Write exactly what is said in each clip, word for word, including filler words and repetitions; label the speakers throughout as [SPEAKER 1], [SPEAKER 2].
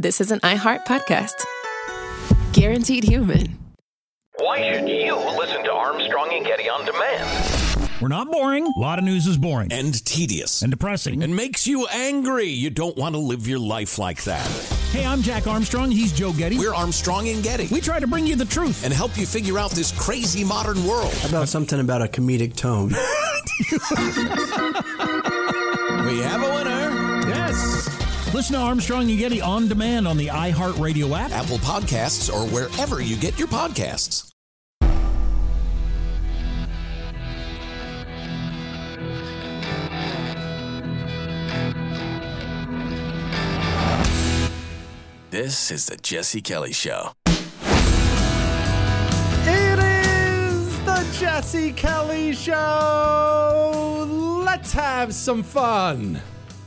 [SPEAKER 1] this is an iHeart podcast. Guaranteed human.
[SPEAKER 2] Why should you listen to Armstrong and Getty on demand?
[SPEAKER 3] We're not boring. A lot of news is boring.
[SPEAKER 4] And tedious.
[SPEAKER 3] And depressing.
[SPEAKER 4] And makes you angry. You don't want to live your life like that.
[SPEAKER 3] Hey, I'm Jack Armstrong. He's Joe Getty.
[SPEAKER 4] We're Armstrong and Getty.
[SPEAKER 3] We try to bring you the truth.
[SPEAKER 4] And help you figure out this crazy modern world.
[SPEAKER 5] How about something about a comedic tone?
[SPEAKER 4] We have a winner.
[SPEAKER 3] Yes. Listen to Armstrong and Getty on demand on the iHeartRadio app,
[SPEAKER 4] Apple Podcasts, or wherever you get your podcasts. This is the Jesse Kelly Show.
[SPEAKER 6] It is the Jesse Kelly Show. Let's have some fun.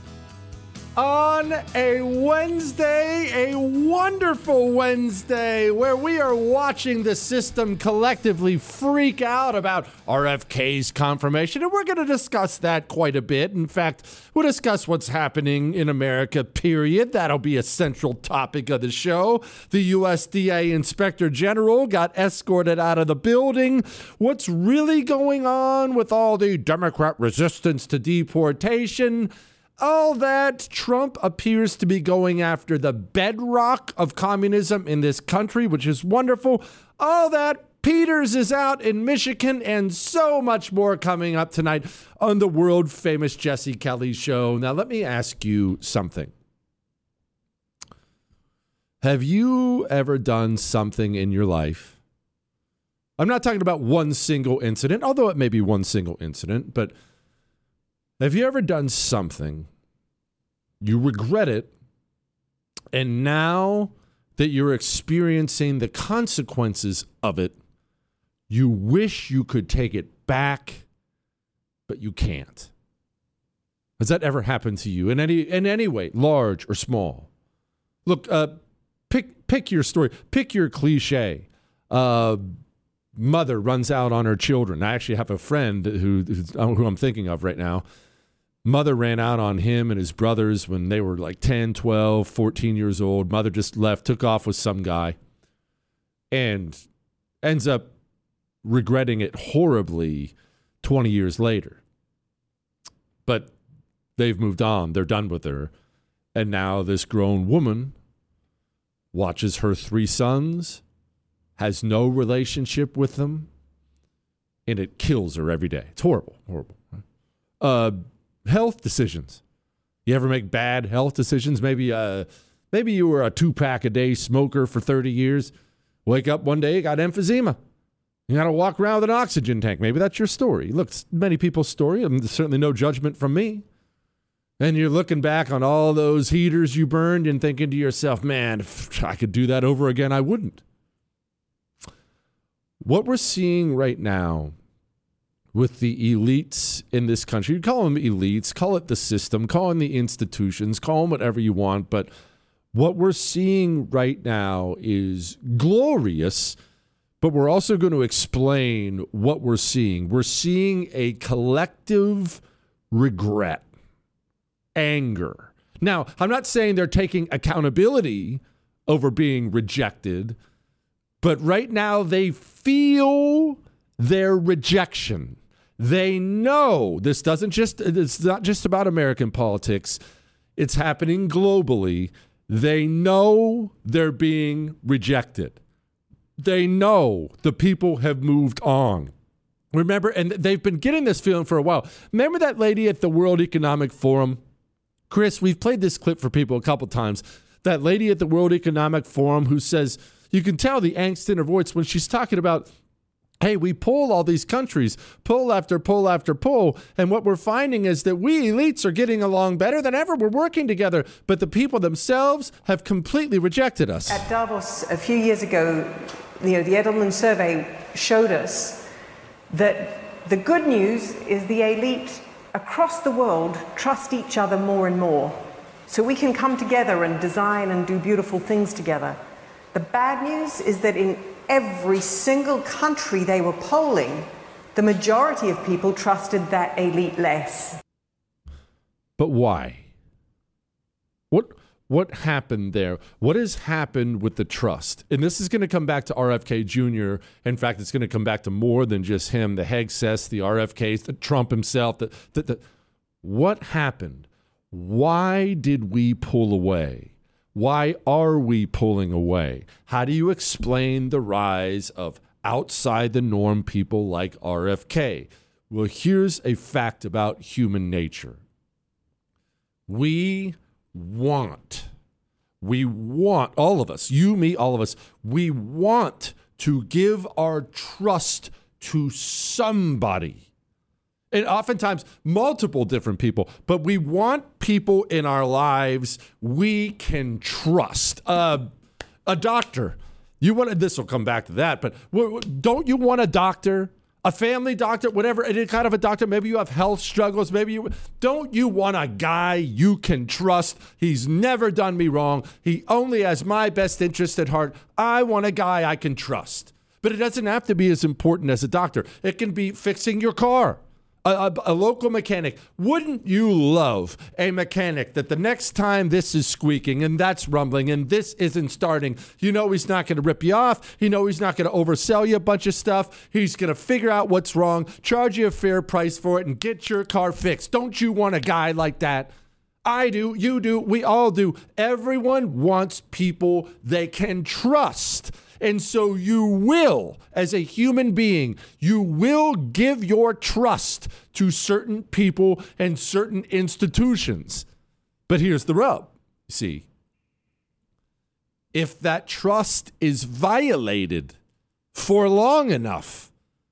[SPEAKER 6] On a Wednesday, a wonderful Wednesday, where we are watching the system collectively freak out about R F K's confirmation. And we're going to discuss that quite a bit. In fact, we'll discuss what's happening in America, period. That'll be a central topic of the show. The U S D A Inspector General got escorted out of the building. What's really going on with all the Democrat resistance to deportation? All that. Trump appears to be going after the bedrock of communism in this country, which is wonderful. All that. Peters is out in Michigan, and so much more coming up tonight on the world famous Jesse Kelly Show. Now, let me ask you something. Have you ever done something in your life? I'm not talking about one single incident, although it may be one single incident, but have you ever done something, you regret it, and now that you're experiencing the consequences of it, you wish you could take it back, but you can't? Has that ever happened to you in any in any way, large or small? Look, uh, pick pick your story, pick your cliche. Uh, mother runs out on her children. I actually have a friend who who I'm thinking of right now. Mother ran out on him and his brothers when they were like ten, twelve, fourteen years old. Mother just left, took off with some guy, and ends up regretting it horribly twenty years later. But they've moved on. They're done with her. And now this grown woman watches her three sons, has no relationship with them, and it kills her every day. It's horrible, horrible. Uh, health decisions. You ever make bad health decisions? Maybe uh, maybe you were a two-pack-a-day smoker for thirty years. Wake up one day, you got emphysema. You got to walk around with an oxygen tank. Maybe that's your story. Look, it's many people's story. I mean, there's certainly no judgment from me. And you're looking back on all those heaters you burned and thinking to yourself, man, if I could do that over again, I wouldn't. What we're seeing right now with the elites in this country, you call them elites, call it the system, call them the institutions, call them whatever you want, but what we're seeing right now is glorious, but we're also going to explain what we're seeing. We're seeing a collective regret, anger. Now, I'm not saying they're taking accountability over being rejected, but right now they feel their rejection. They know this doesn't just, it's not just about American politics. It's happening globally. They know they're being rejected. They know the people have moved on. Remember, and they've been getting this feeling for a while. Remember that lady at the World Economic Forum? Chris, we've played this clip for people a couple times. That lady at the World Economic Forum who says, you can tell the angst in her voice when she's talking about, hey, we poll all these countries, poll after poll after poll, and what we're finding is that we elites are getting along better than ever. We're working together, but the people themselves have completely rejected us.
[SPEAKER 7] At Davos a few years ago, you know, the Edelman survey showed us that the good news is the elite across the world trust each other more and more. So we can come together and design and do beautiful things together. The bad news is that in every single country they were polling, the majority of people trusted that elite less.
[SPEAKER 6] But why? What What happened there? What has happened with the trust? And this is going to come back to R F K Junior In fact, it's going to come back to more than just him, the Hegseth, the R F Ks, the Trump himself. The, the, the, what happened? Why did we pull away? Why are we pulling away? How do you explain the rise of outside the norm people like R F K? Well, here's a fact about human nature. We want, we want, all of us, you, me, all of us, we want to give our trust to somebody. And oftentimes, multiple different people, but we want people in our lives we can trust. Uh, a doctor, you want to, this will come back to that, but don't you want a doctor? A family doctor, whatever, any kind of a doctor. Maybe you have health struggles. Maybe you don't you want a guy you can trust? He's never done me wrong. He only has my best interest at heart. I want a guy I can trust. But it doesn't have to be as important as a doctor. It can be fixing your car. A, a, a local mechanic. Wouldn't you love a mechanic that the next time this is squeaking and that's rumbling and this isn't starting, you know he's not going to rip you off. You know he's not going to oversell you a bunch of stuff. He's going to figure out what's wrong, charge you a fair price for it, and get your car fixed. Don't you want a guy like that? I do. You do. We all do. Everyone wants people they can trust. And so you will, as a human being, you will give your trust to certain people and certain institutions. But here's the rub. See, if that trust is violated for long enough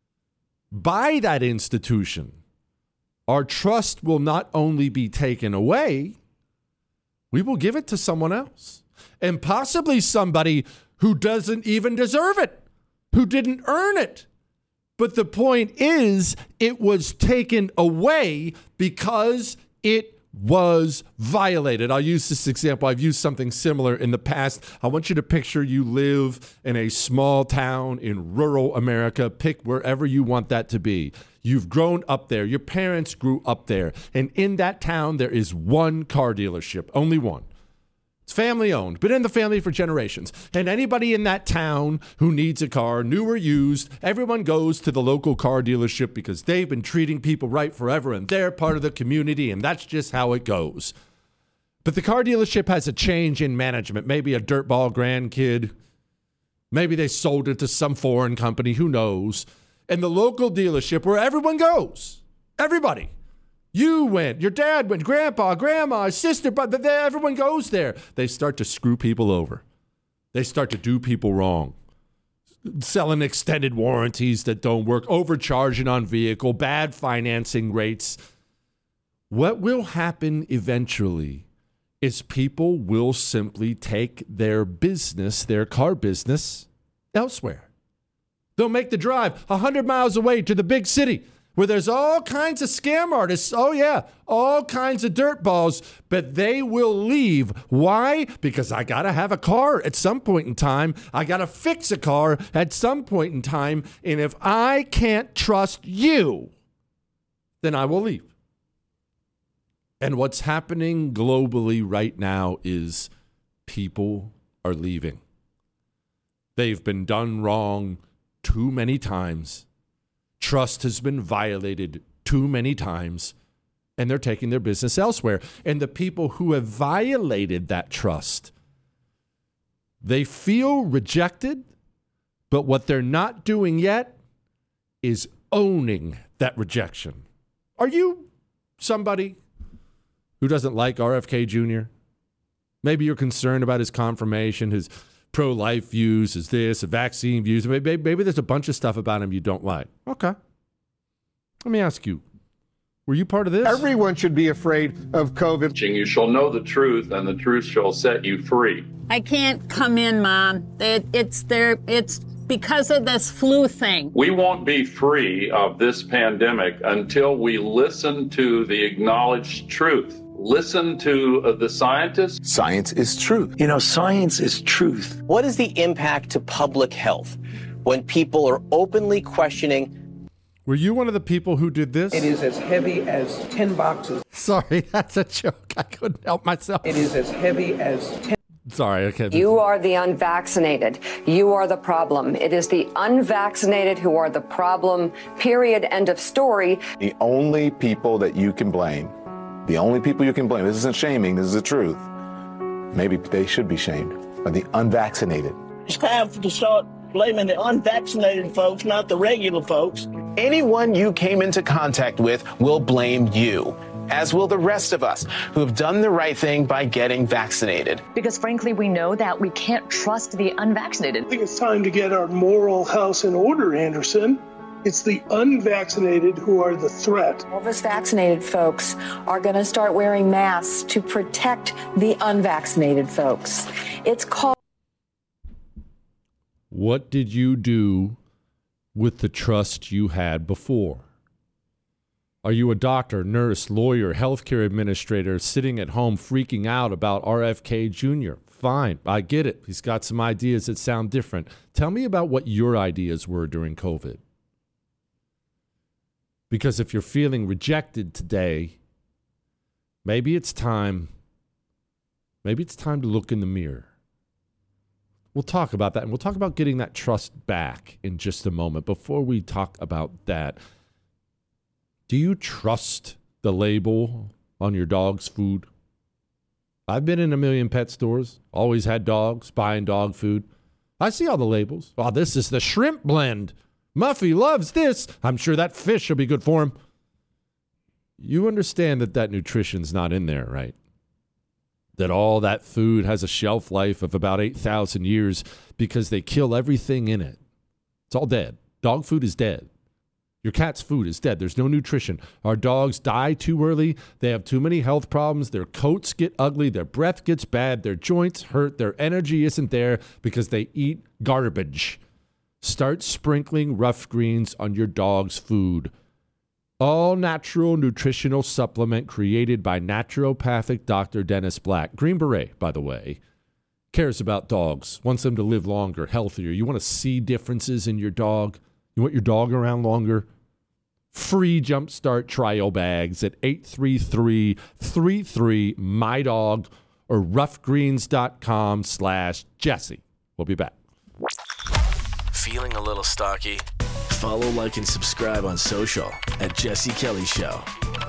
[SPEAKER 6] by that institution, our trust will not only be taken away, we will give it to someone else. And possibly somebody who doesn't even deserve it, who didn't earn it. But the point is, it was taken away because it was violated. I'll use this example. I've used something similar in the past. I want you to picture you live in a small town in rural America. Pick wherever you want that to be. You've grown up there. Your parents grew up there. And in that town, there is one car dealership, only one. It's family owned, been in the family for generations. And anybody in that town who needs a car, new or used, everyone goes to the local car dealership because they've been treating people right forever and they're part of the community, and that's just how it goes. But the car dealership has a change in management, maybe a dirtball grandkid. Maybe they sold it to some foreign company, who knows. And the local dealership where everyone goes, everybody. You went, your dad went, grandpa, grandma, sister, but everyone goes there. They start to screw people over. They start to do people wrong. Selling extended warranties that don't work, overcharging on vehicle, bad financing rates. What will happen eventually is people will simply take their business, their car business, elsewhere. They'll make the drive one hundred miles away to the big city, where there's all kinds of scam artists. Oh, yeah, all kinds of dirt balls. But they will leave. Why? Because I got to have a car at some point in time. I got to fix a car at some point in time. And if I can't trust you, then I will leave. And what's happening globally right now is people are leaving. They've been done wrong too many times. Trust has been violated too many times, and they're taking their business elsewhere. And the people who have violated that trust, they feel rejected, but what they're not doing yet is owning that rejection. Are you somebody who doesn't like R F K Junior? Maybe you're concerned about his confirmation, his pro-life views, is this, vaccine views. Maybe, maybe there's a bunch of stuff about him you don't like. Okay. Let me ask you, were you part of this?
[SPEAKER 8] Everyone should be afraid of COVID.
[SPEAKER 9] You shall know the truth, and the truth shall set you free.
[SPEAKER 10] I can't come in, Mom. It, it's there. It's because of this flu thing.
[SPEAKER 9] We won't be free of this pandemic until we listen to the acknowledged truth. Listen to uh, the scientists.
[SPEAKER 11] Science is truth.
[SPEAKER 12] You know, science is truth.
[SPEAKER 13] What is the impact to public health when people are openly questioning?
[SPEAKER 6] Were you one of the people who did this?
[SPEAKER 12] It is as heavy as ten boxes.
[SPEAKER 6] Sorry, that's a joke. I couldn't help myself.
[SPEAKER 12] It is as heavy as ten.
[SPEAKER 6] Sorry, okay.
[SPEAKER 11] You are the unvaccinated. You are the problem. It is the unvaccinated who are the problem, period, end of story.
[SPEAKER 13] The only people that you can blame, the only people you can blame, this isn't shaming, this is the truth. Maybe they should be shamed, are the unvaccinated.
[SPEAKER 14] It's time to start blaming the unvaccinated folks, not the regular folks.
[SPEAKER 15] Anyone you came into contact with will blame you, as will the rest of us who have done the right thing by getting vaccinated.
[SPEAKER 16] Because frankly, we know that we can't trust the unvaccinated.
[SPEAKER 17] I think it's time to get our moral house in order, Anderson. It's the unvaccinated who are the threat.
[SPEAKER 18] All of us vaccinated folks are going to start wearing masks to protect the unvaccinated folks. It's called.
[SPEAKER 6] What did you do with the trust you had before? Are you a doctor, nurse, lawyer, healthcare administrator sitting at home freaking out about R F K Junior? Fine, I get it. He's got some ideas that sound different. Tell me about what your ideas were during COVID. Because if you're feeling rejected today, maybe it's time, maybe it's time to look in the mirror. We'll talk about that, and we'll talk about getting that trust back in just a moment. Before we talk about that, do you trust the label on your dog's food? I've been in a million pet stores, always had dogs, buying dog food. I see all the labels. Oh, this is the shrimp blend. Muffy loves this. I'm sure that fish will be good for him. You understand that that nutrition's not in there, right? That all that food has a shelf life of about eight thousand years because they kill everything in it. It's all dead. Dog food is dead. Your cat's food is dead. There's no nutrition. Our dogs die too early. They have too many health problems. Their coats get ugly. Their breath gets bad. Their joints hurt. Their energy isn't there because they eat garbage. Start sprinkling Rough Greens on your dog's food. All natural nutritional supplement created by naturopathic Doctor Dennis Black. Green Beret, by the way, cares about dogs, wants them to live longer, healthier. You want to see differences in your dog? You want your dog around longer? Free Jumpstart trial bags at eight three three, three three, M Y D O G or roughgreens.com slash Jesse. We'll be back.
[SPEAKER 19] Feeling a little stocky? Follow, like, and subscribe on social at Jesse Kelly Show.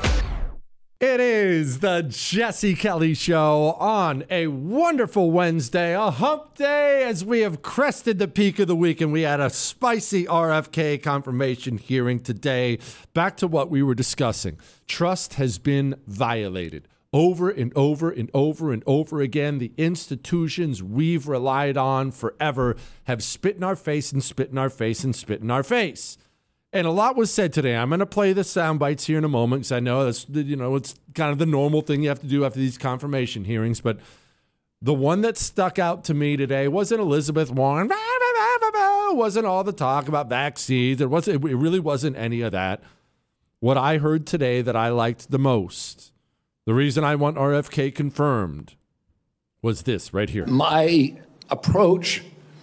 [SPEAKER 6] It is the Jesse Kelly Show on a wonderful Wednesday, a hump day as we have crested the peak of the week, and we had a spicy R F K confirmation hearing today. Back to what we were discussing. Trust has been violated over and over and over and over again. The institutions we've relied on forever have spit in our face and spit in our face and spit in our face. And a lot was said today. I'm going to play the sound bites here in a moment because I know that's, you know, it's kind of the normal thing you have to do after these confirmation hearings. But the one that stuck out to me today wasn't Elizabeth Warren. It wasn't all the talk about vaccines. It wasn't. It really wasn't any of that. What I heard today that I liked the most, the reason I want R F K confirmed, was this right here.
[SPEAKER 20] My approach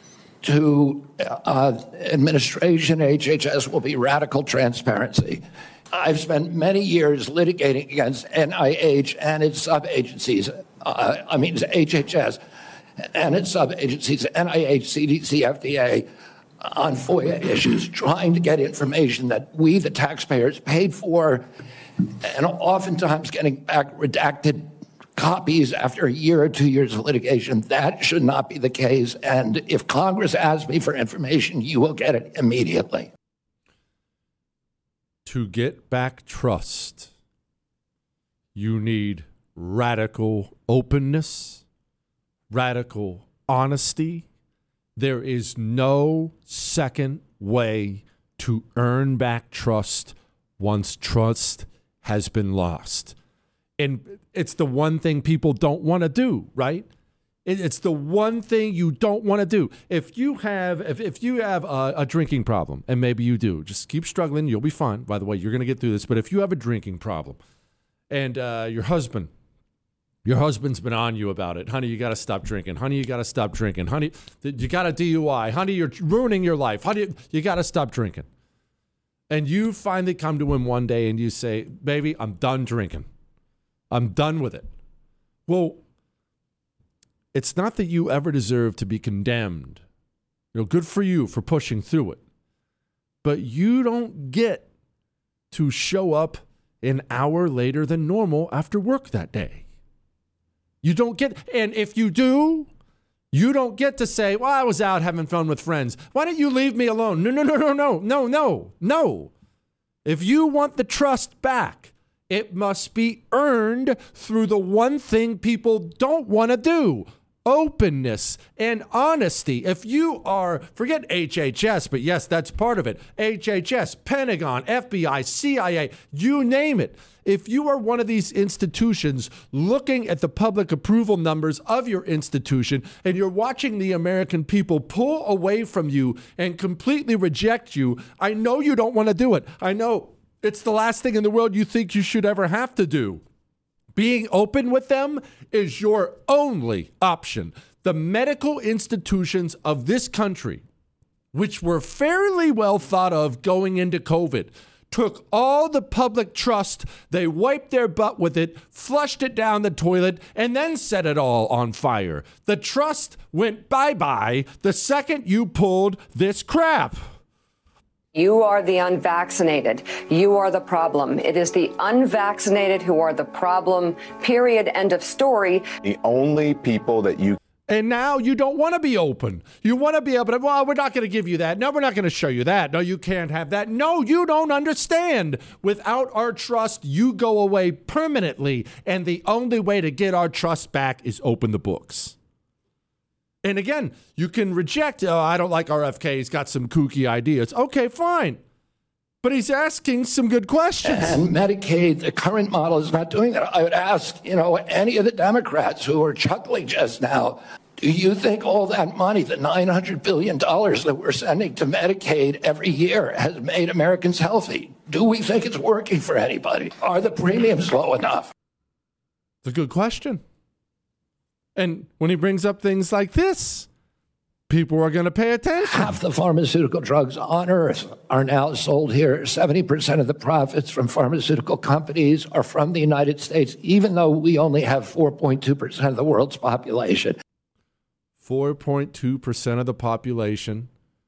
[SPEAKER 20] to uh, administration, H H S, will be radical transparency. I've spent many years litigating against N I H and its sub-agencies, uh, I mean H H S and its sub-agencies, N I H, C D C, F D A, on FOIA issues, trying to get information that we, the taxpayers, paid for, and oftentimes getting back redacted copies after a year or two years of litigation. That should not be the case. And if Congress asks me for information, you will get it immediately.
[SPEAKER 6] To get back trust, you need radical openness, radical honesty. There is no second way to earn back trust once trust has been lost. And it's the one thing people don't want to do, right? It's the one thing you don't want to do. If you have if, if you have a, a drinking problem, and maybe you do, just keep struggling. You'll be fine. By the way, you're going to get through this. But if you have a drinking problem and uh, your husband, your husband's been on you about it. Honey, you got to stop drinking. Honey, you got to stop drinking. Honey, you got a D U I. Honey, you're ruining your life. Honey, you got to stop drinking. and you finally come to him one day and you say, baby, I'm done drinking. I'm done with it. Well, it's not that you ever deserve to be condemned. You know, good for you for pushing through it. But you don't get to show up an hour later than normal after work that day. You don't get, and if you do, you don't get to say, well, I was out having fun with friends. Why don't you leave me alone? No, no, no, no, no, no, no, no. If you want the trust back, it must be earned through the one thing people don't want to do. Openness and honesty. If you are, forget H H S, but yes, that's part of it. H H S, Pentagon, F B I, C I A, you name it. If you are one of these institutions looking at the public approval numbers of your institution and you're watching the American people pull away from you and completely reject you, I know you don't want to do it. I know it's the last thing in the world you think you should ever have to do. Being open with them is your only option. The medical institutions of this country, which were fairly well thought of going into COVID, took all the public trust, they wiped their butt with it, flushed it down the toilet, and then set it all on fire. The trust went bye-bye the second you pulled this crap.
[SPEAKER 11] You are the unvaccinated. You are the problem. It is the unvaccinated who are the problem, period, end of story.
[SPEAKER 13] The only people that you...
[SPEAKER 6] And now you don't want to be open. You want to be able to, well, we're not going to give you that. No, we're not going to show you that. No, you can't have that. No, you don't understand. Without our trust, you go away permanently. And the only way to get our trust back is open the books. And again, you can reject, oh, I don't like R F K. He's got some kooky ideas. Okay, fine. But he's asking some good questions.
[SPEAKER 20] And Medicaid, the current model is not doing that. I would ask, you know, any of the Democrats who are chuckling just now, do you think all that money, the nine hundred billion dollars that we're sending to Medicaid every year, has made Americans healthy? Do we think it's working for anybody? Are the premiums low enough?
[SPEAKER 6] It's a good question. And when he brings up things like this, people are going to pay attention.
[SPEAKER 20] Half the pharmaceutical drugs on Earth are now sold here. seventy percent of the profits from pharmaceutical companies are from the United States, even though we only have four point two percent of the world's population.
[SPEAKER 6] four point two percent of the population,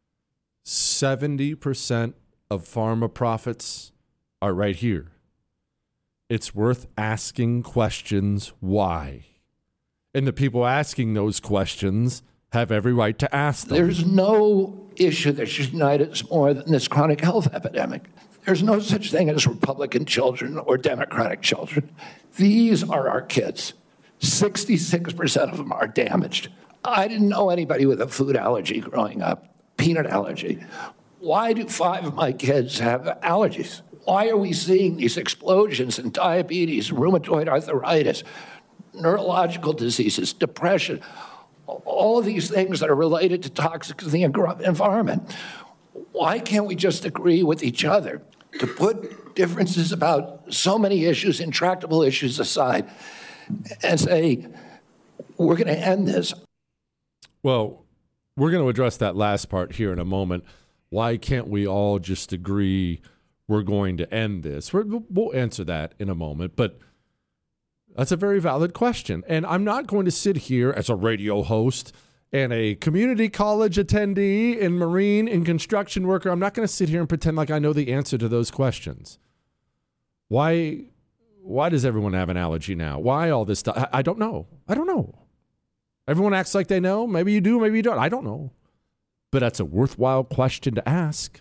[SPEAKER 6] seventy percent of pharma profits are right here. It's worth asking questions why. And the people asking those questions have every right to ask them.
[SPEAKER 20] There's no issue that should unite us more than this chronic health epidemic. There's no such thing as Republican children or Democratic children. These are our kids. sixty-six percent of them are damaged. I didn't know anybody with a food allergy growing up, peanut allergy. Why do five of my kids have allergies? Why are we seeing these explosions in diabetes, rheumatoid arthritis, neurological diseases, depression, all of these things that are related to toxics in the environment? Why can't we just agree with each other to put differences about so many issues, intractable issues aside, and say, we're going to end this?
[SPEAKER 6] Well, we're going to address that last part here in a moment. Why can't we all just agree we're going to end this? We're, we'll answer that in a moment, but that's a very valid question. And I'm not going to sit here as a radio host and a community college attendee and Marine and construction worker. I'm not going to sit here and pretend like I know the answer to those questions. Why, why does everyone have an allergy now? Why all this stuff? I, I don't know. I don't know. Everyone acts like they know. Maybe you do, maybe you don't. I don't know. But that's a worthwhile question to ask.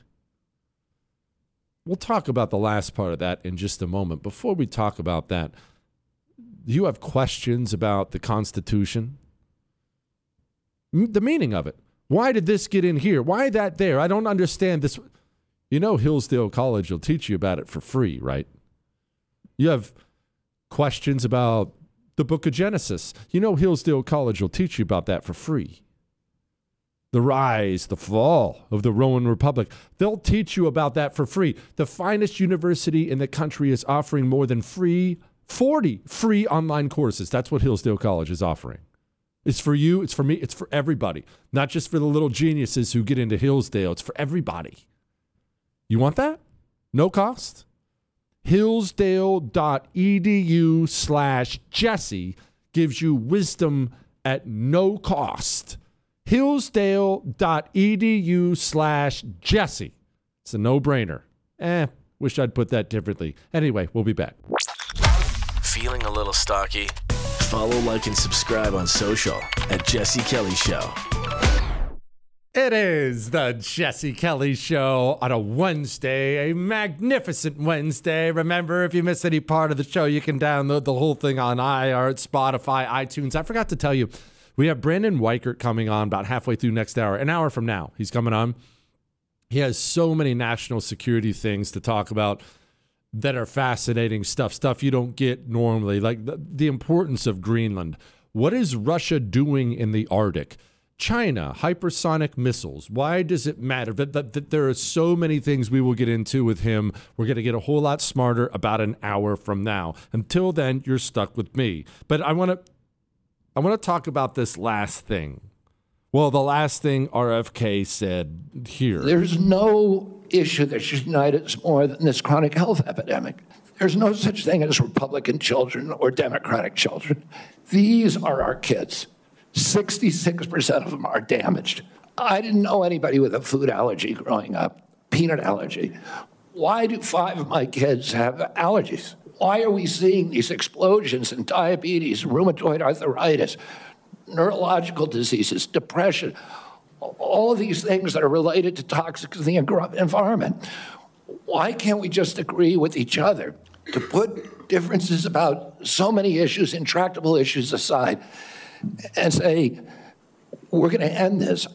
[SPEAKER 6] We'll talk about the last part of that in just a moment. Before we talk about that, do you have questions about the Constitution? The meaning of it. Why did this get in here? Why that there? I don't understand this. You know Hillsdale College will teach you about it for free, right? You have questions about the book of Genesis. You know Hillsdale College will teach you about that for free. The rise, the fall of the Roman Republic. They'll teach you about that for free. The finest university in the country is offering more than free forty free online courses. That's what Hillsdale College is offering. It's for you, it's for me, it's for everybody. Not just for the little geniuses who get into Hillsdale. It's for everybody. You want that? No cost. Hillsdale.edu slash Jesse gives you wisdom at no cost. Hillsdale.edu slash Jesse. It's a no-brainer. Eh, wish I'd put that differently. Anyway, we'll be back.
[SPEAKER 19] Feeling a little stocky? Follow, like, and subscribe on social at Jesse Kelly Show.
[SPEAKER 6] It is the Jesse Kelly Show on a Wednesday, a magnificent Wednesday. Remember, if you miss any part of the show, you can download the whole thing on iHeart, Spotify, iTunes. I forgot to tell you, we have Brandon Weichert coming on about halfway through next hour, an hour from now. He's coming on. He has so many national security things to talk about that are fascinating stuff, stuff you don't get normally, like the, the importance of Greenland. What is Russia doing in the Arctic? China, hypersonic missiles. Why does it matter? That, that, that there are so many things we will get into with him. We're going to get a whole lot smarter about an hour from now. Until then, you're stuck with me. But I want to I want to talk about this last thing. Well, the last thing R F K said here.
[SPEAKER 20] There's no issue that should unite us more than this chronic health epidemic. There's no such thing as Republican children or Democratic children. These are our kids. sixty-six percent of them are damaged. I didn't know anybody with a food allergy growing up, peanut allergy. Why do five of my kids have allergies? Why are we seeing these explosions in diabetes, rheumatoid arthritis, neurological diseases, depression, all of these things that are related to toxics in the environment? Why can't we just agree with each other to put differences about so many issues, intractable issues aside, and say, we're going to end this?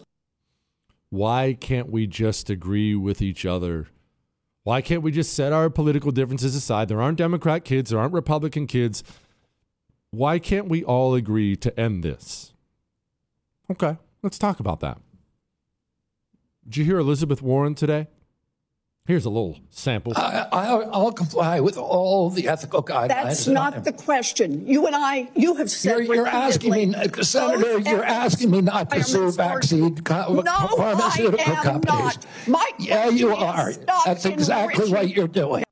[SPEAKER 6] Why can't we just agree with each other? Why can't we just set our political differences aside? There aren't Democrat kids. There aren't Republican kids. Why can't we all agree to end this? Okay, let's talk about that. Did you hear Elizabeth Warren today? Here's a little sample.
[SPEAKER 20] I, I, I'll comply with all the ethical guidelines.
[SPEAKER 21] That's not the question. You and I, you have said
[SPEAKER 20] You're, you're asking me, Senator, you're asking me not to sue vaccine co-
[SPEAKER 21] no,
[SPEAKER 20] pharmaceutical
[SPEAKER 21] I am
[SPEAKER 20] companies.
[SPEAKER 21] Not. My
[SPEAKER 20] yeah, you are. That's exactly what you're doing.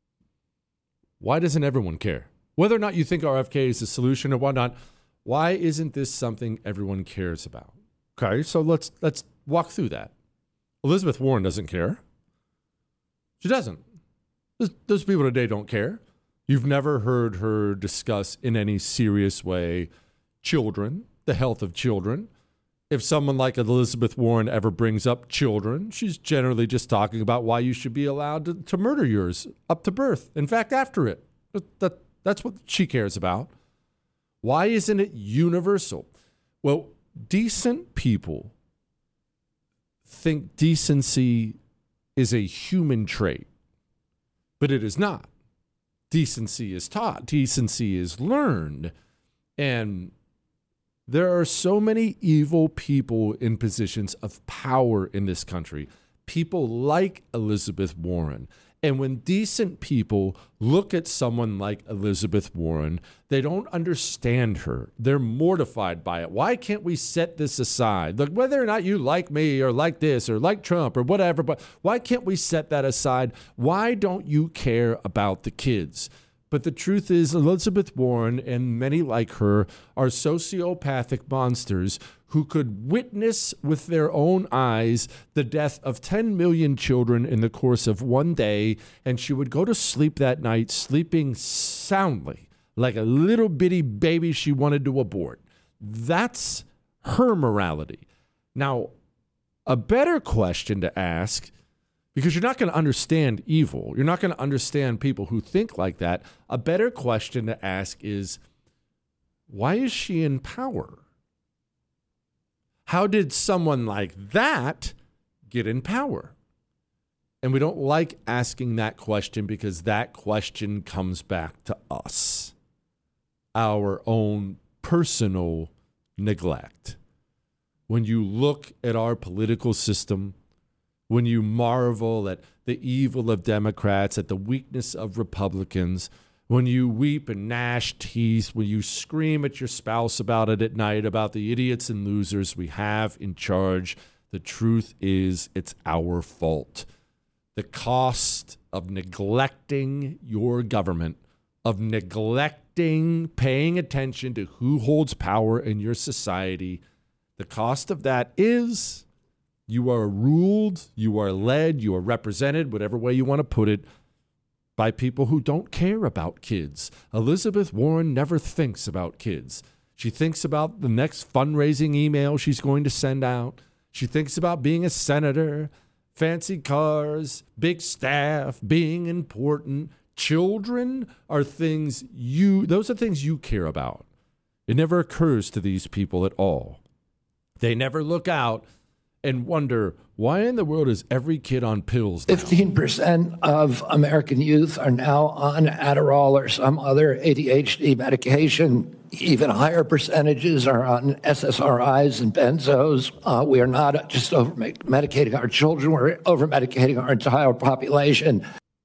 [SPEAKER 6] Why doesn't everyone care? Whether or not you think R F K is the solution or whatnot, why isn't this something everyone cares about? Okay, so let's let's walk through that. Elizabeth Warren doesn't care. She doesn't. Those, those people today don't care. You've never heard her discuss in any serious way children, the health of children. If someone like Elizabeth Warren ever brings up children, she's generally just talking about why you should be allowed to, to murder yours up to birth. In fact, after it. That, that, that's what she cares about. Why isn't it universal? Well, decent people think decency is a human trait, but it is not. Decency is taught. Decency is learned. And there are so many evil people in positions of power in this country. People like Elizabeth Warren. And when decent people look at someone like Elizabeth Warren, they don't understand her. They're mortified by it. Why can't we set this aside? Like, whether or not you like me or like this or like Trump or whatever, but why can't we set that aside? Why don't you care about the kids? But the truth is, Elizabeth Warren and many like her are sociopathic monsters who could witness with their own eyes the death of ten million children in the course of one day, and she would go to sleep that night sleeping soundly like a little bitty baby she wanted to abort. That's her morality. Now, a better question to ask, because you're not going to understand evil, you're not going to understand people who think like that, a better question to ask is, why is she in power? How did someone like that get in power? And we don't like asking that question because that question comes back to us, our own personal neglect. When you look at our political system, when you marvel at the evil of Democrats, at the weakness of Republicans, when you weep and gnash teeth, when you scream at your spouse about it at night, about the idiots and losers we have in charge, the truth is it's our fault. the cost of neglecting your government, of neglecting paying attention to who holds power in your society, the cost of that is you are ruled, you are led, you are represented, whatever way you want to put it, by people who don't care about kids. Elizabeth Warren never thinks about kids. She thinks about the next fundraising email she's going to send out. She thinks about being a senator, fancy cars, big staff, being important. Children are things you, those are things you care about. It never occurs to these people at all. They never look out and wonder, why in the world is every kid on pills now?
[SPEAKER 20] fifteen percent of American youth are now on Adderall or some other A D H D medication. Even higher percentages are on S S R Is and benzos. Uh, we are not just over medicating our children, we're over medicating our entire population.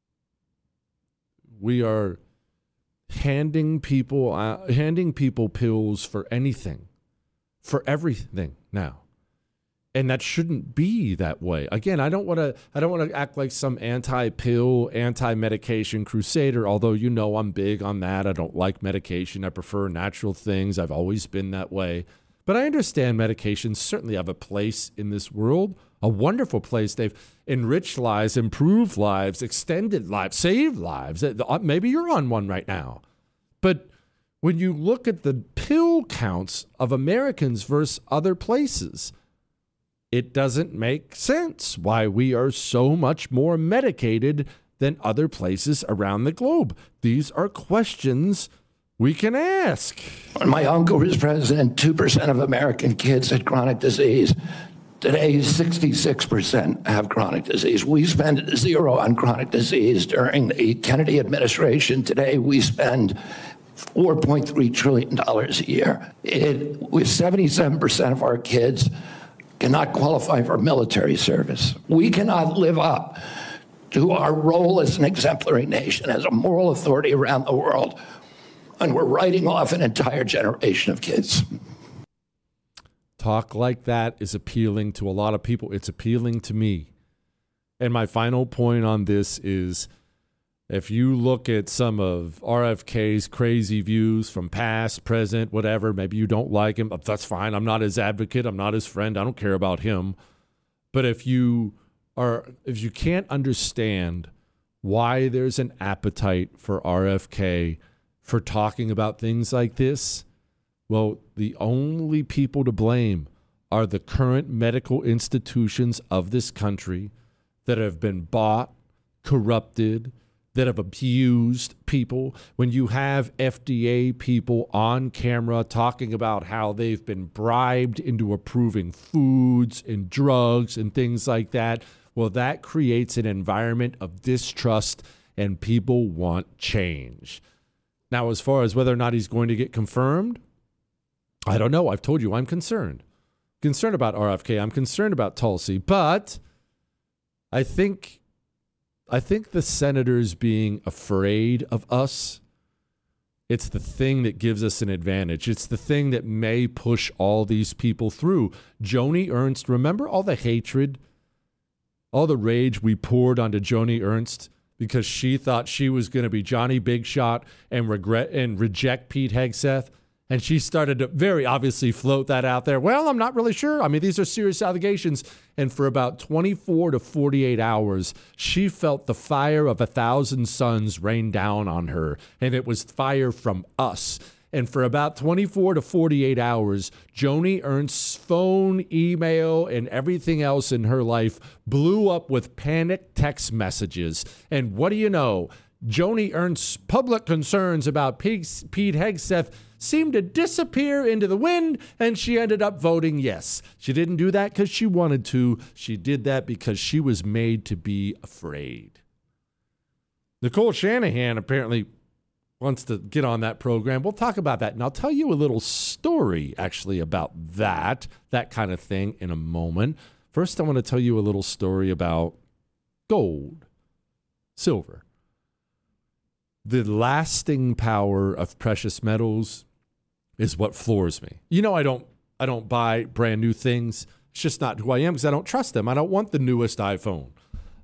[SPEAKER 6] We are handing people uh, handing people pills for anything, for everything now. And that shouldn't be that way. Again, I don't want to I don't want to act like some anti-pill, anti-medication crusader, although you know I'm big on that. I don't like medication. I prefer natural things. I've always been that way. But I understand medications certainly have a place in this world, a wonderful place. They've enriched lives, improved lives, extended lives, saved lives. Maybe you're on one right now. But when you look at the pill counts of Americans versus other places, it doesn't make sense why we are so much more medicated than other places around the globe. These are questions we can ask.
[SPEAKER 20] When my uncle was president, two percent of American kids had chronic disease. Today, sixty-six percent have chronic disease. We spend zero on chronic disease during the Kennedy administration. Today, we spend four point three trillion dollars a year. It, with seventy-seven percent of our kids cannot qualify for military service. We cannot live up to our role as an exemplary nation, as a moral authority around the world, and we're writing off an entire generation of kids.
[SPEAKER 6] Talk like that is appealing to a lot of people. It's appealing to me. And my final point on this is, if you look at some of R F K's crazy views from past, present, whatever, maybe you don't like him, that's fine. I'm not his advocate. I'm not his friend. I don't care about him. But if you are, if you can't understand why there's an appetite for R F K for talking about things like this, well, the only people to blame are the current medical institutions of this country that have been bought, corrupted, that have abused people. When you have F D A people on camera talking about how they've been bribed into approving foods and drugs and things like that, well, that creates an environment of distrust, and people want change. Now, as far as whether or not he's going to get confirmed, I don't know. I've told you I'm concerned. Concerned about R F K. I'm concerned about Tulsi. But I think... I think the senators being afraid of us, it's the thing that gives us an advantage. It's the thing that may push all these people through. Joni Ernst, remember all the hatred, all the rage we poured onto Joni Ernst because she thought she was going to be Johnny Big Shot and regret and reject Pete Hegseth? And she started to very obviously float that out there. Well, I'm not really sure. I mean, these are serious allegations. And for about twenty-four to forty-eight hours, she felt the fire of a thousand suns rain down on her. And it was fire from us. And for about twenty-four to forty-eight hours, Joni Ernst's phone, email, and everything else in her life blew up with panicked text messages. And what do you know? Joni Ernst's public concerns about Pete, Pete Hegseth seemed to disappear into the wind, and she ended up voting yes. She didn't do that because she wanted to. She did that because she was made to be afraid. Nicole Shanahan apparently wants to get on that program. We'll talk about that, and I'll tell you a little story, actually, about that, that kind of thing in a moment. First, I want to tell you a little story about gold, silver. The lasting power of precious metals is what floors me. You know, I don't I don't buy brand new things. It's just not who I am because I don't trust them. I don't want the newest iPhone.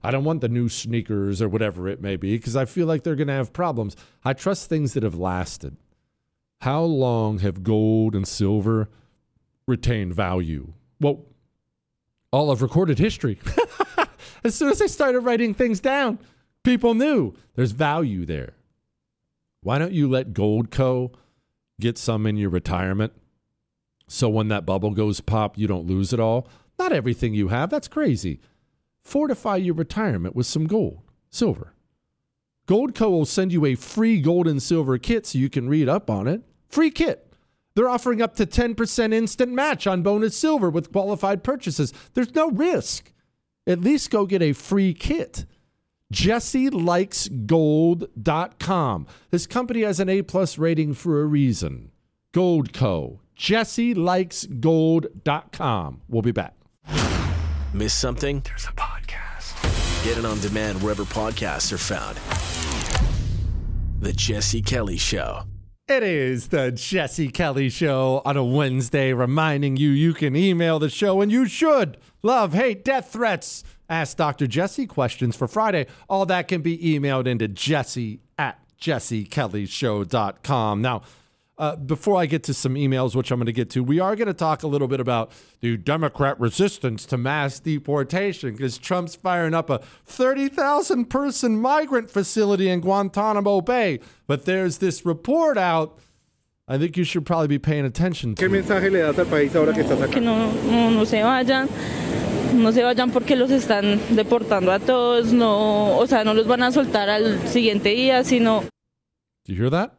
[SPEAKER 6] I don't want the new sneakers or whatever it may be because I feel like they're going to have problems. I trust things that have lasted. How long have gold and silver retained value? Well, all of recorded history. As soon as they started writing things down, people knew there's value there. Why don't you let Goldco get some in your retirement so when that bubble goes pop, you don't lose it all? Not everything you have. That's crazy. Fortify your retirement with some gold, silver. Goldco will send you a free gold and silver kit so you can read up on it. Free kit. They're offering up to ten percent instant match on bonus silver with qualified purchases. There's no risk. At least go get a free kit. Jesse Likes Gold dot com. This company has an A-plus rating for a reason. Goldco. Jesse Likes Gold dot com. We'll be back.
[SPEAKER 19] Miss something?
[SPEAKER 2] There's a podcast.
[SPEAKER 19] Get it on demand wherever podcasts are found. The Jesse Kelly Show.
[SPEAKER 6] It is the Jesse Kelly Show on a Wednesday, reminding you you can email the show, and you should. Love, hate, death threats. Ask Doctor Jesse questions for Friday. All that can be emailed into Jesse at Jesse Kelly Show dot com. Now, uh, before I get to some emails, which I'm going to get to, we are going to talk a little bit about the Democrat resistance to mass deportation because Trump's firing up a thirty thousand person migrant facility in Guantanamo Bay. But there's this report out I think you should probably be paying attention to.
[SPEAKER 8] ¿Qué mensaje le das al país ahora que estás acá?
[SPEAKER 1] Que no, no, no se vayan. No se vayan porque los están deportando a todos. No, o sea, no los van a soltar al siguiente día, sino.
[SPEAKER 6] Do you hear that?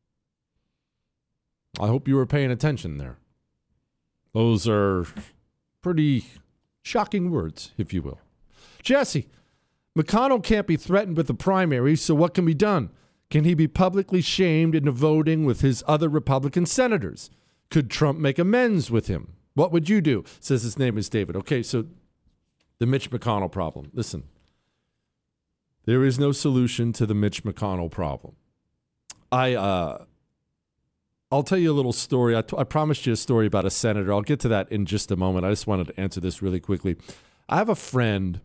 [SPEAKER 6] I hope you were paying attention there. Those are pretty shocking words, if you will. Jesse, McConnell can't be threatened with the primary, so what can be done? Can he be publicly shamed into voting with his other Republican senators? Could Trump make amends with him? What would you do? Says his name is David. Okay, so the Mitch McConnell problem. Listen, there is no solution to the Mitch McConnell problem. I, uh, I'll tell you a little story. I, t- I promised you a story about a senator. I'll get to that in just a moment. I just wanted to answer this really quickly. I have a friend.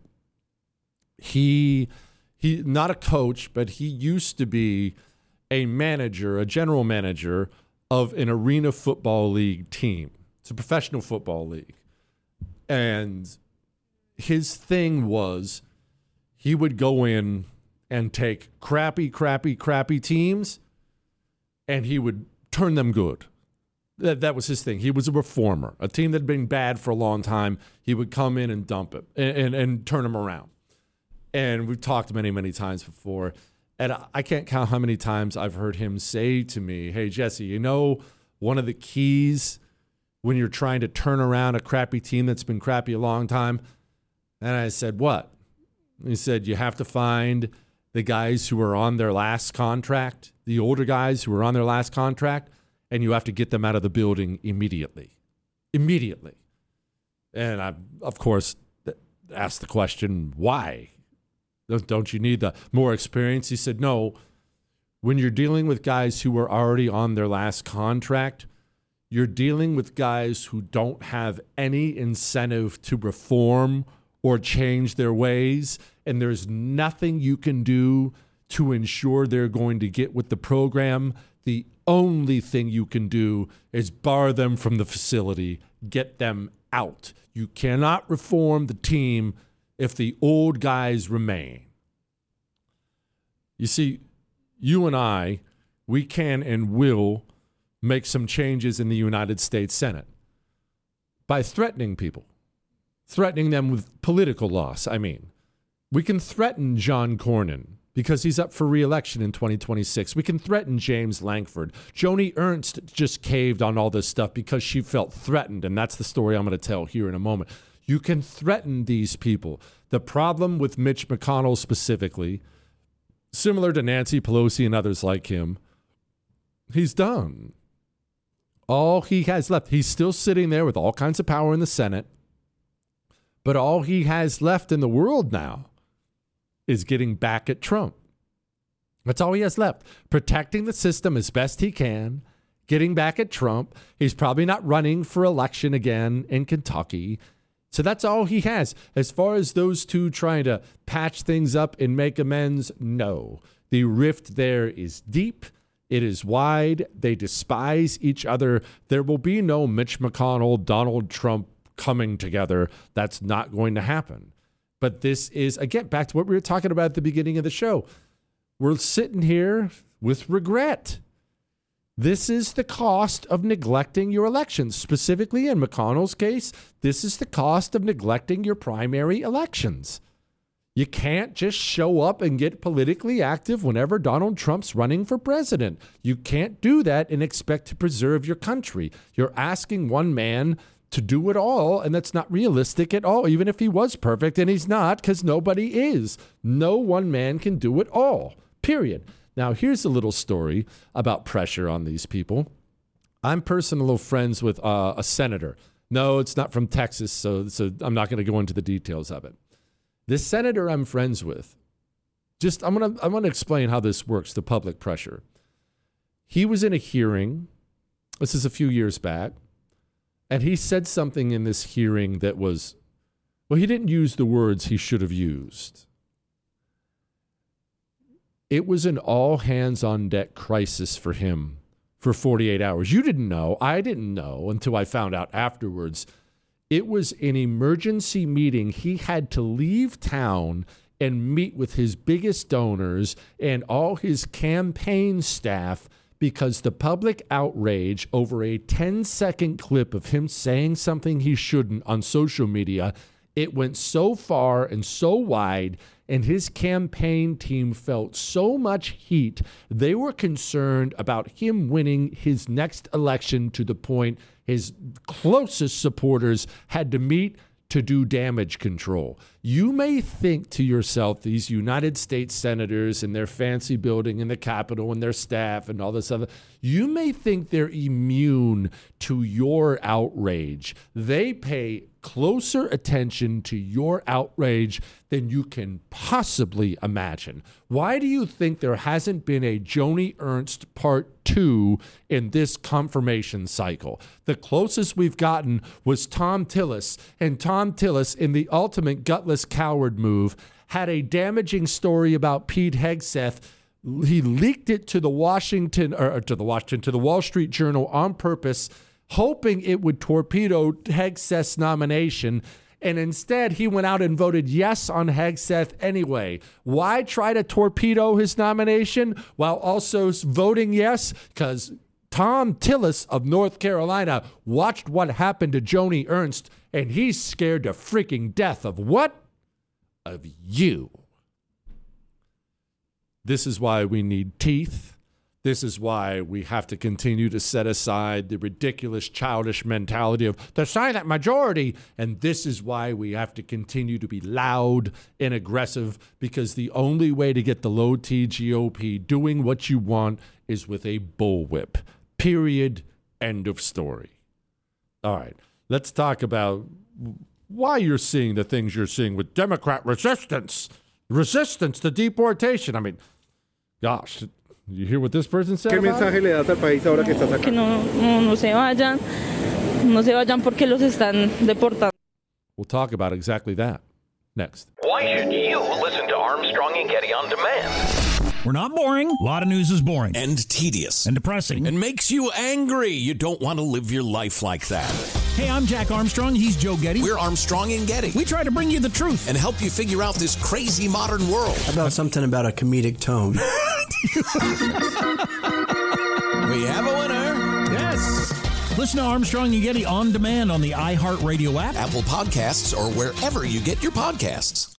[SPEAKER 6] He, he, not a coach, but he used to be a manager, a general manager of an arena football league team. It's a professional football league. And his thing was he would go in and take crappy, crappy, crappy teams and he would turn them good. That, that was his thing. He was a reformer. A team that had been bad for a long time, he would come in and dump it and, and, and turn them around. And we've talked many, many times before. And I, I can't count how many times I've heard him say to me, hey, Jesse, you know, one of the keys when you're trying to turn around a crappy team that's been crappy a long time? And I said, what? He said, you have to find the guys who are on their last contract, the older guys who are on their last contract, and you have to get them out of the building immediately. Immediately. And I, of course, asked the question, why? Don't you need the more experience? He said, no. When you're dealing with guys who are already on their last contract, you're dealing with guys who don't have any incentive to reform or change their ways, and there's nothing you can do to ensure they're going to get with the program. The only thing you can do is bar them from the facility, get them out. You cannot reform the team if the old guys remain. You see, you and I, we can and will make some changes in the United States Senate by threatening people, threatening them with political loss. I mean, we can threaten John Cornyn because he's up for re-election in twenty twenty-six. We can threaten James Lankford. Joni Ernst just caved on all this stuff because she felt threatened, and that's the story I'm going to tell here in a moment. You can threaten these people. The problem with Mitch McConnell specifically, similar to Nancy Pelosi and others like him, he's done. All he has left, he's still sitting there with all kinds of power in the Senate, but all he has left in the world now is getting back at Trump. That's all he has left. Protecting the system as best he can, getting back at Trump. He's probably not running for election again in Kentucky. So that's all he has. As far as those two trying to patch things up and make amends, no. The rift there is deep. It is wide. They despise each other. There will be no Mitch McConnell, Donald Trump coming together. That's not going to happen. But this is, again, back to what we were talking about at the beginning of the show. We're sitting here with regret. This is the cost of neglecting your elections. Specifically in McConnell's case, this is the cost of neglecting your primary elections. You can't just show up and get politically active whenever Donald Trump's running for president. You can't do that and expect to preserve your country. You're asking one man to do it all, and that's not realistic at all, even if he was perfect, and he's not, because nobody is. No one man can do it all, period. Now, here's a little story about pressure on these people. I'm personal friends with uh, a senator. No, it's not from Texas, so, so I'm not going to go into the details of it. This senator I'm friends with, just I'm going to I'm going to explain how this works, the public pressure. He was in a hearing, this is a few years back, and he said something in this hearing that was, well, he didn't use the words he should have used. It was an all-hands-on-deck crisis for him for forty-eight hours. You didn't know. I didn't know until I found out afterwards. It was an emergency meeting. He had to leave town and meet with his biggest donors and all his campaign staff because the public outrage over a ten-second clip of him saying something he shouldn't on social media, it went so far and so wide, and his campaign team felt so much heat, they were concerned about him winning his next election to the point his closest supporters had to meet to do damage control. You may think to yourself, these United States senators and their fancy building in the Capitol and their staff and all this other, you may think they're immune to your outrage. They pay closer attention to your outrage than you can possibly imagine. Why do you think there hasn't been a Joni Ernst part two in this confirmation cycle? The closest we've gotten was Tom Tillis, and Tom Tillis, in the ultimate gutless coward move, had a damaging story about Pete Hegseth. He leaked it to the Washington, or to the Washington, to the Wall Street Journal on purpose, hoping it would torpedo Hegseth's nomination. And instead, he went out and voted yes on Hegseth anyway. Why try to torpedo his nomination while also voting yes? Because Tom Tillis of North Carolina watched what happened to Joni Ernst, and he's scared to freaking death of what? Of you. This is why we need teeth. This is why we have to continue to set aside the ridiculous, childish mentality of the silent majority. And this is why we have to continue to be loud and aggressive, because the only way to get the low-T G O P doing what you want is with a bullwhip. Period. End of story. All right. Let's talk about why you're seeing the things you're seeing with Democrat resistance. Resistance to deportation. I mean, gosh, you hear what this person said?
[SPEAKER 8] ¿Qué mensaje le das al país ahora que estás acá?
[SPEAKER 1] Que no, no, no se vayan, no se vayan porque los están deportando.
[SPEAKER 6] We'll talk about exactly that next.
[SPEAKER 2] Why should you listen to Armstrong and Getty on demand?
[SPEAKER 3] We're not boring. A lot of news is boring.
[SPEAKER 4] And tedious.
[SPEAKER 3] And depressing.
[SPEAKER 4] And makes you angry. You don't want to live your life like that.
[SPEAKER 3] Hey, I'm Jack Armstrong. He's Joe Getty.
[SPEAKER 4] We're Armstrong and Getty.
[SPEAKER 3] We try to bring you the truth.
[SPEAKER 4] And help you figure out this crazy modern world.
[SPEAKER 5] How about something about a comedic tone?
[SPEAKER 4] We have a winner.
[SPEAKER 3] Yes. Listen to Armstrong and Getty on demand on the iHeartRadio app,
[SPEAKER 4] Apple Podcasts, or wherever you get your podcasts.